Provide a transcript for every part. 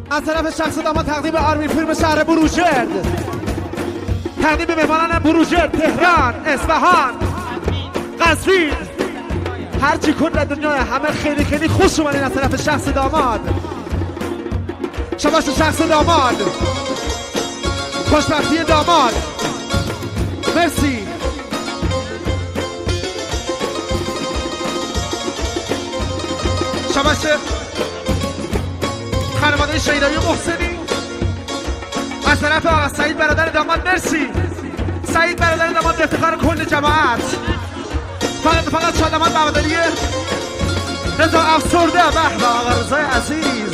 از طرف شخص داماد تقدیم آرمین فیلم شهر بروجرد، تقدیم به مهمانان بروجرد، تهران، اصفهان، قزوین، هرچی کل دنیا، همه خیلی خیلی خوش اومدین از طرف شخص داماد. شباش شخص داماد، خوشبختی داماد، مرسی. شباش خانواده شیدایی و محسنی از طرف آقا سعید برادر داماد، مرسی. سعید برادر داماد به افتخار کل جماعت. فقط شادمان بهادری رضا افسرده، به آقا رضای عزیز.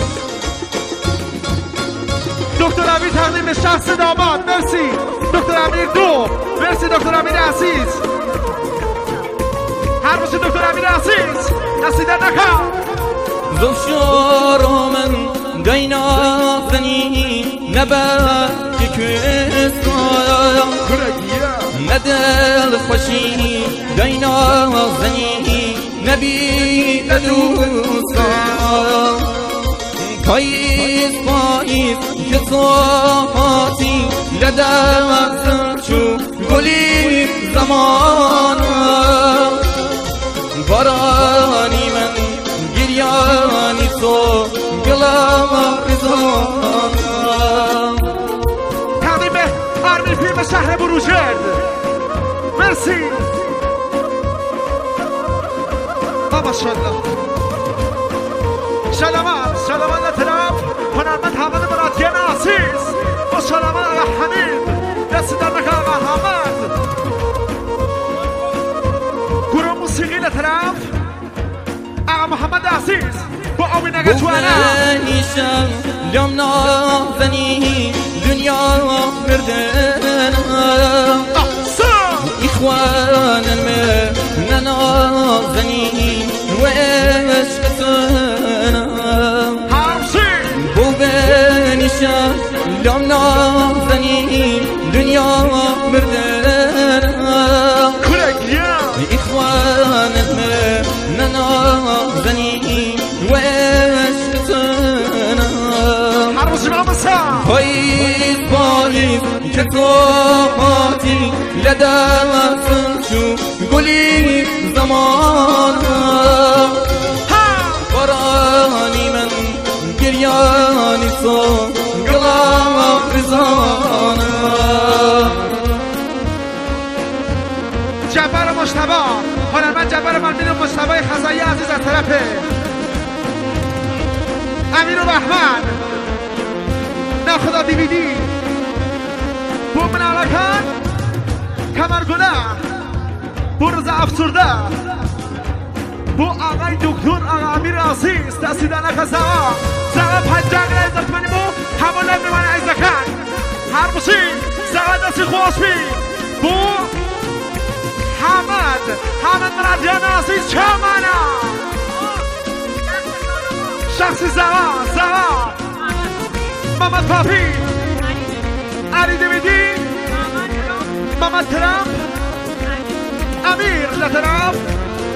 دکتر امیر تقدیم به شخص داماد، مرسی. دکتر امیر دو، مرسی دکتر امیر عزیز. هر روز دکتر امیر عزیز نسیدن نکن. زوشارو من دینا زنی نبا کسکایا ندل خوشی دینا زنی نبی ادروسا پاییز که صحاتی لدم شو گلی زمان بارانی من گریانی تو گلم رزان. تقدیم به آرمین فیلم شهر بروجرد، مرسی. ماشاءالله. شلمان اطلاف هنرمند حامد مرادیان عزیز با شلمان آقا حمید رسیدن نکن آقا حامد. گروه موسیقی اطلاف آقا محمد عزیز با آمین اگه تو بومنیشم لام نازنی دنیا مردن إخوان من نازنی و عشقتنا بومنیشم لام نازنی دنیا مردن إخوان من نازنی و عشقتنا پاییز که توماتی لدم شو گلی زمان بارانی من گریانی تو گلم رزان. جبر مجتبی هنرمند جبر ملمین مجتبی خزایی عزیز از طرف امیر و بهمن ناخدا دیویدی بومن علاکن کمرگله بو رضا افسرده بو آقای دکتر آقا امیر عزیز دستیدن زوا پنجنگ رایزت منی بو همون لبن من ایزکن هر بوشی زوا دستی خواستی بو حامد مرادیان عزیز چه منه شخصی زوا محمد پاپی علی دیویدی محمد ترامپ امیر لطرف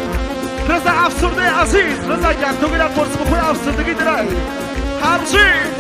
رضا افسرده عزیز. رضا گرد تو گیرد فرس بخوی افسردگی درای همچی